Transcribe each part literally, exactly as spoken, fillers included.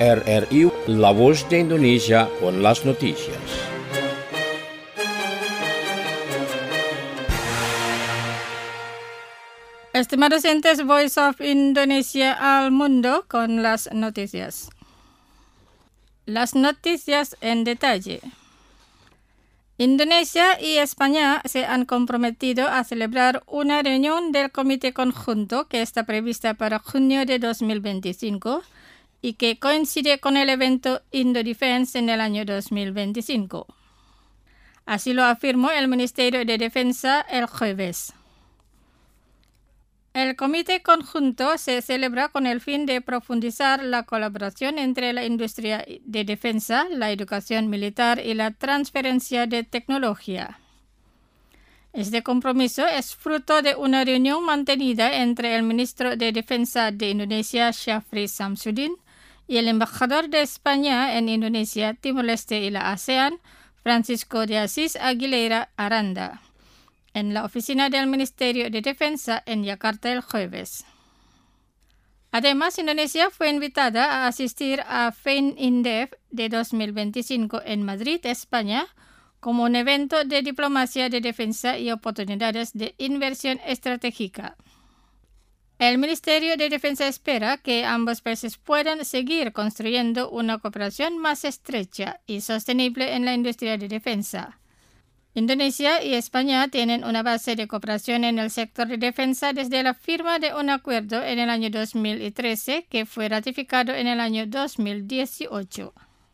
R R I, La Voz de Indonesia, con las noticias. Estimados oyentes, Voice of Indonesia al mundo con las noticias. Las noticias en detalle. Indonesia y España se han comprometido a celebrar una reunión del Comité Conjunto que está prevista para junio de dos mil veinticinco y que coincide con el evento Indo-Defense en el año dos mil veinticinco. Así lo afirmó el Ministerio de Defensa el jueves. El Comité Conjunto se celebra con el fin de profundizar la colaboración entre la industria de defensa, la educación militar y la transferencia de tecnología. Este compromiso es fruto de una reunión mantenida entre el ministro de Defensa de Indonesia, Syafri Samsudin, y el embajador de España en Indonesia, Timor-Leste y la ASEAN, Francisco de Asís Aguilera Aranda, en la oficina del Ministerio de Defensa en Yakarta el jueves. Además, Indonesia fue invitada a asistir a FeinIndef de dos mil veinticinco en Madrid, España, como un evento de diplomacia de defensa y oportunidades de inversión estratégica. El Ministerio de Defensa espera que ambos países puedan seguir construyendo una cooperación más estrecha y sostenible en la industria de defensa. Indonesia y España tienen una base de cooperación en el sector de defensa desde la firma de un acuerdo en el año dos mil trece que fue ratificado en el año dos mil dieciocho.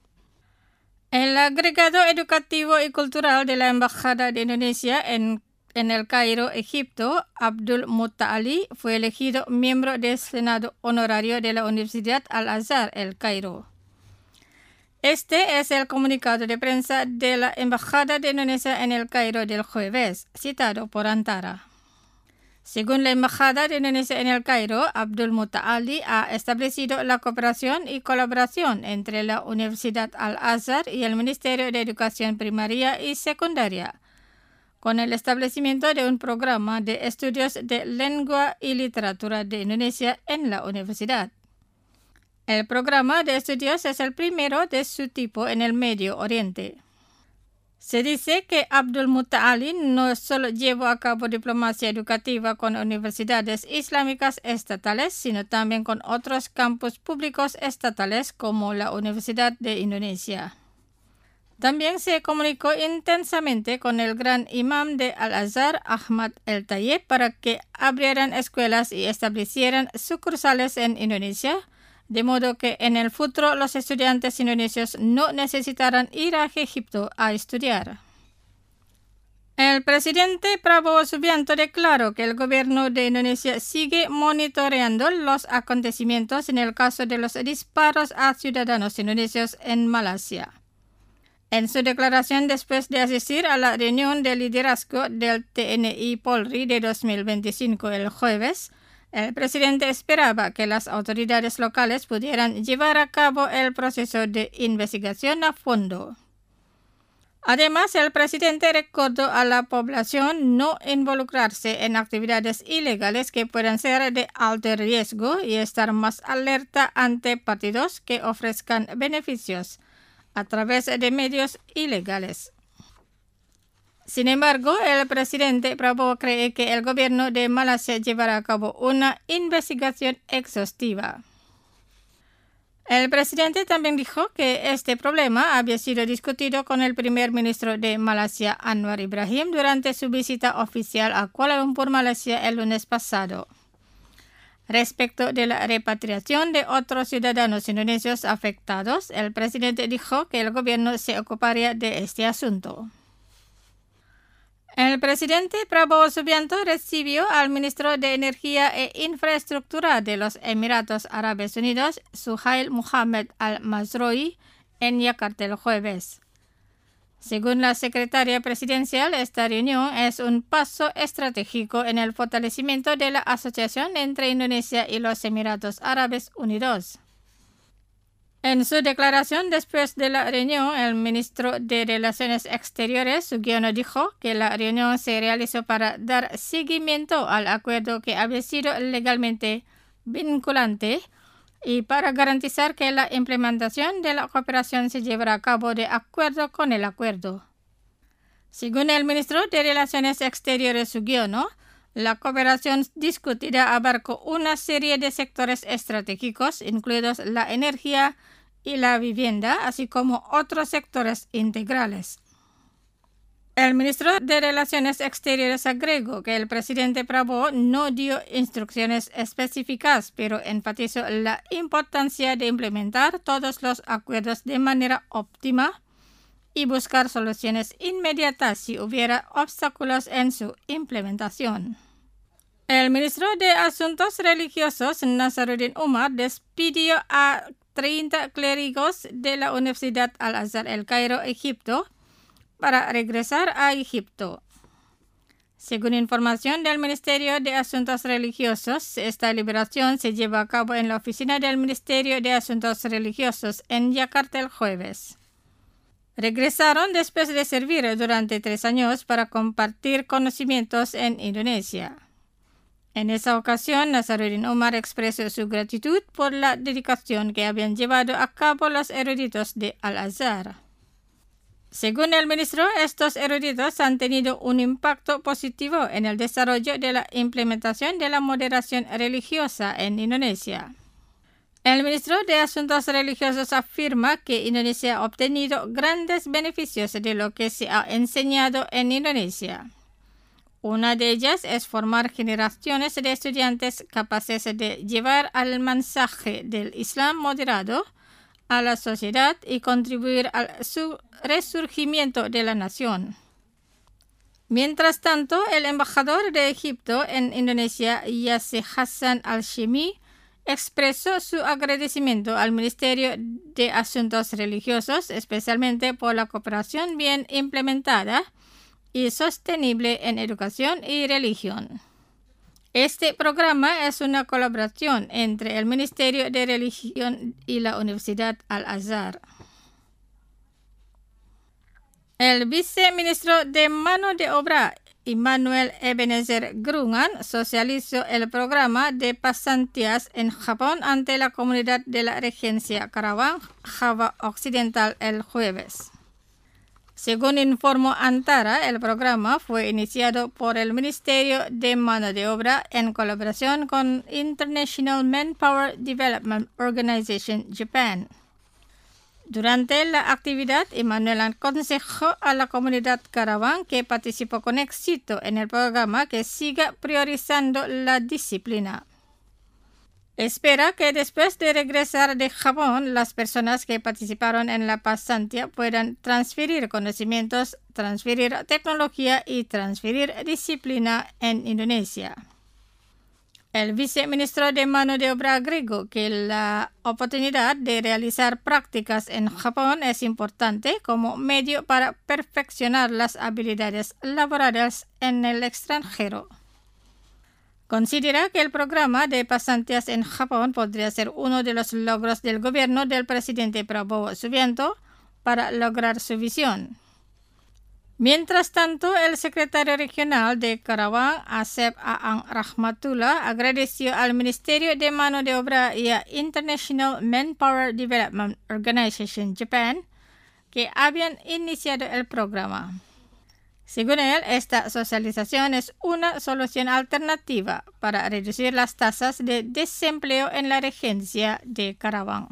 El agregado educativo y cultural de la Embajada de Indonesia en, en El Cairo, Egipto, Abdul Mutta'ali, fue elegido miembro del Senado Honorario de la Universidad Al-Azhar, El Cairo. Este es el comunicado de prensa de la Embajada de Indonesia en El Cairo del jueves, citado por Antara. Según la Embajada de Indonesia en El Cairo, Abdul Mutta'ali ha establecido la cooperación y colaboración entre la Universidad Al-Azhar y el Ministerio de Educación Primaria y Secundaria, con el establecimiento de un programa de estudios de lengua y literatura de Indonesia en la universidad. El programa de estudios es el primero de su tipo en el Medio Oriente. Se dice que Abdul Mutta'ali no solo llevó a cabo diplomacia educativa con universidades islámicas estatales, sino también con otros campus públicos estatales como la Universidad de Indonesia. También se comunicó intensamente con el gran imam de Al-Azhar, Ahmad El-Tayeb, para que abrieran escuelas y establecieran sucursales en Indonesia, de modo que en el futuro los estudiantes indonesios no necesitarán ir a Egipto a estudiar. El presidente Prabowo Subianto declaró que el gobierno de Indonesia sigue monitoreando los acontecimientos en el caso de los disparos a ciudadanos indonesios en Malasia. En su declaración después de asistir a la reunión de liderazgo del T N I Polri de dos mil veinticinco el jueves, el presidente esperaba que las autoridades locales pudieran llevar a cabo el proceso de investigación a fondo. Además, el presidente recordó a la población no involucrarse en actividades ilegales que puedan ser de alto riesgo y estar más alerta ante partidos que ofrezcan beneficios a través de medios ilegales. Sin embargo, el presidente Prabowo cree que el gobierno de Malasia llevará a cabo una investigación exhaustiva. El presidente también dijo que este problema había sido discutido con el primer ministro de Malasia, Anwar Ibrahim, durante su visita oficial a Kuala Lumpur, Malasia, el lunes pasado. Respecto de la repatriación de otros ciudadanos indonesios afectados, el presidente dijo que el gobierno se ocuparía de este asunto. El presidente Prabowo Subianto recibió al ministro de Energía e Infraestructura de los Emiratos Árabes Unidos, Suhail Mohammed Al-Mazroui, en Yakarta el jueves. Según la secretaria presidencial, esta reunión es un paso estratégico en el fortalecimiento de la asociación entre Indonesia y los Emiratos Árabes Unidos. En su declaración después de la reunión, el ministro de Relaciones Exteriores, Sugiono, dijo que la reunión se realizó para dar seguimiento al acuerdo que había sido legalmente vinculante y para garantizar que la implementación de la cooperación se llevará a cabo de acuerdo con el acuerdo. Según el ministro de Relaciones Exteriores Sugiono, la cooperación discutida abarcó una serie de sectores estratégicos, incluidos la energía y la vivienda, así como otros sectores integrales. El ministro de Relaciones Exteriores agregó que el presidente Prabowo no dio instrucciones específicas, pero enfatizó la importancia de implementar todos los acuerdos de manera óptima y buscar soluciones inmediatas si hubiera obstáculos en su implementación. El ministro de Asuntos Religiosos, Nazaruddin Umar, despidió a treinta clérigos de la Universidad Al-Azhar El Cairo, Egipto, para regresar a Egipto. Según información del Ministerio de Asuntos Religiosos, esta liberación se lleva a cabo en la oficina del Ministerio de Asuntos Religiosos en Yakarta el jueves. Regresaron después de servir durante tres años para compartir conocimientos en Indonesia. En esa ocasión, Nazaruddin Umar expresó su gratitud por la dedicación que habían llevado a cabo los eruditos de Al-Azhar. Según el ministro, estos eruditos han tenido un impacto positivo en el desarrollo de la implementación de la moderación religiosa en Indonesia. El ministro de Asuntos Religiosos afirma que Indonesia ha obtenido grandes beneficios de lo que se ha enseñado en Indonesia. Una de ellas es formar generaciones de estudiantes capaces de llevar el mensaje del Islam moderado a la sociedad y contribuir al su resurgimiento de la nación. Mientras tanto, el embajador de Egipto en Indonesia, Yasser Hassan Al-Shemi, expresó su agradecimiento al Ministerio de Asuntos Religiosos, especialmente por la cooperación bien implementada y sostenible en educación y religión. Este programa es una colaboración entre el Ministerio de Religión y la Universidad Al-Azhar. El viceministro de Mano de Obra, Immanuel Ebenezer Grungan, socializó el programa de pasantías en Japón ante la comunidad de la Regencia Karawang, Java Occidental, el jueves. Según informó Antara, el programa fue iniciado por el Ministerio de Mano de Obra en colaboración con International Manpower Development Organization, Japan. Durante la actividad, Immanuel aconsejó a la comunidad Karawang que participó con éxito en el programa que siga priorizando la disciplina. Espera que después de regresar de Japón, las personas que participaron en la pasantía puedan transferir conocimientos, transferir tecnología y transferir disciplina en Indonesia. El viceministro de Mano de Obra agregó que la oportunidad de realizar prácticas en Japón es importante como medio para perfeccionar las habilidades laborales en el extranjero. Considera que el programa de pasantías en Japón podría ser uno de los logros del gobierno del presidente Prabowo Subianto para lograr su visión. Mientras tanto, el secretario regional de Karawang, Asep Aang Rahmatullah, agradeció al Ministerio de Mano de Obra y a International Manpower Development Organization Japan que habían iniciado el programa. Según él, esta socialización es una solución alternativa para reducir las tasas de desempleo en la regencia de Karawang.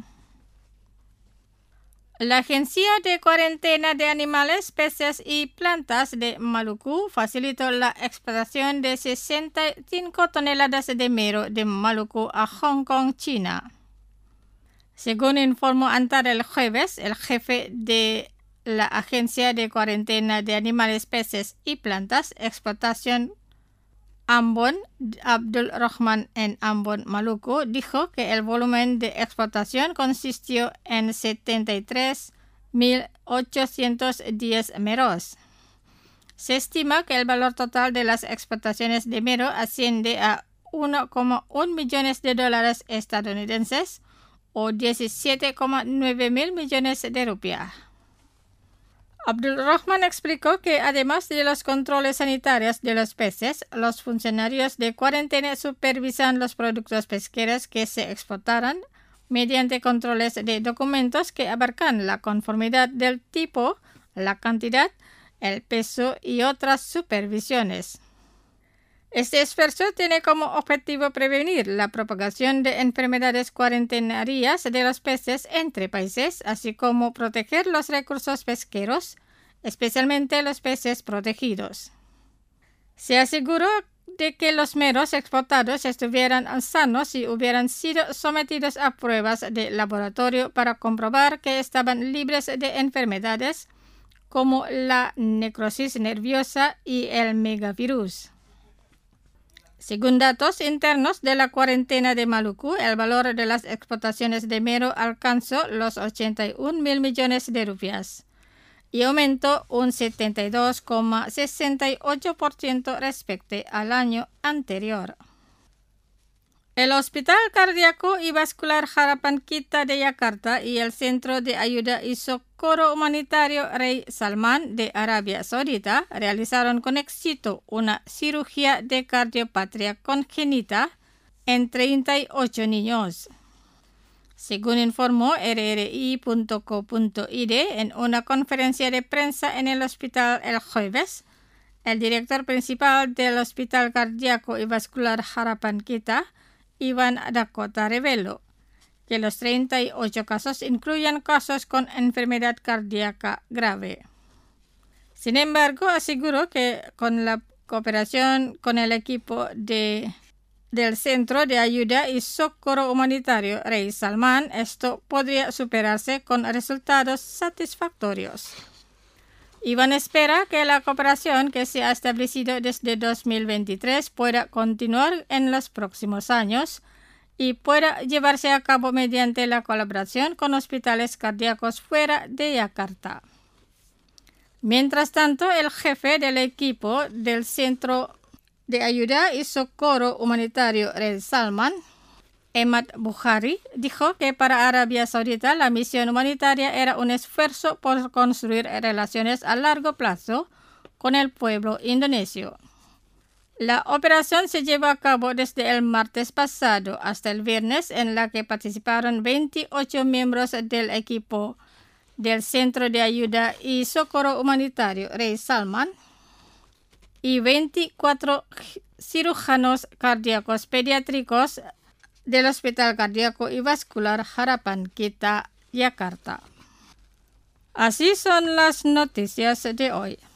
La Agencia de Cuarentena de Animales, Peces y Plantas de Maluku facilitó la exportación de sesenta y cinco toneladas de mero de Maluku a Hong Kong, China. Según informó Antara el jueves, el jefe de la Agencia de Cuarentena de Animales, Peces y Plantas, Exportación Ambon, Abdul Rahman en Ambon, Maluku, dijo que el volumen de exportación consistió en setenta y tres mil ochocientos diez meros. Se estima que el valor total de las exportaciones de mero asciende a uno coma uno millones de dólares estadounidenses o diecisiete coma nueve mil millones de rupias. Abdul Rahman explicó que además de los controles sanitarios de los peces, los funcionarios de cuarentena supervisan los productos pesqueros que se exportaran mediante controles de documentos que abarcan la conformidad del tipo, la cantidad, el peso y otras supervisiones. Este esfuerzo tiene como objetivo prevenir la propagación de enfermedades cuarentenarias de los peces entre países, así como proteger los recursos pesqueros, especialmente los peces protegidos. Se aseguró de que los meros exportados estuvieran sanos y hubieran sido sometidos a pruebas de laboratorio para comprobar que estaban libres de enfermedades como la necrosis nerviosa y el megavirus. Según datos internos de la cuarentena de Maluku, el valor de las exportaciones de mero alcanzó los ochenta y un mil millones de rupias y aumentó un setenta y dos coma sesenta y ocho por ciento respecto al año anterior. El Hospital Cardíaco y Vascular Harapan Kita de Yakarta y el Centro de Ayuda y Socorro Humanitario Rey Salman de Arabia Saudita realizaron con éxito una cirugía de cardiopatía congénita en treinta y ocho niños. Según informó R R I punto co punto I D en una conferencia de prensa en el hospital el jueves, el director principal del Hospital Cardíaco y Vascular Harapan Kita, Ivan Dakota, reveló que los treinta y ocho casos incluyen casos con enfermedad cardíaca grave. Sin embargo, aseguró que con la cooperación con el equipo de, del Centro de Ayuda y Socorro Humanitario Rey Salman, esto podría superarse con resultados satisfactorios. Iván espera que la cooperación que se ha establecido desde dos mil veintitrés pueda continuar en los próximos años y pueda llevarse a cabo mediante la colaboración con hospitales cardíacos fuera de Yakarta. Mientras tanto, el jefe del equipo del Centro de Ayuda y Socorro Humanitario Rey Salman, Ahmad Bukhari, dijo que para Arabia Saudita la misión humanitaria era un esfuerzo por construir relaciones a largo plazo con el pueblo indonesio. La operación se llevó a cabo desde el martes pasado hasta el viernes, en la que participaron veintiocho miembros del equipo del Centro de Ayuda y Socorro Humanitario Rey Salman y veinticuatro cirujanos cardíacos pediátricos del Hospital Cardíaco y Vascular Harapan Kita, Yakarta. Así son las noticias de hoy.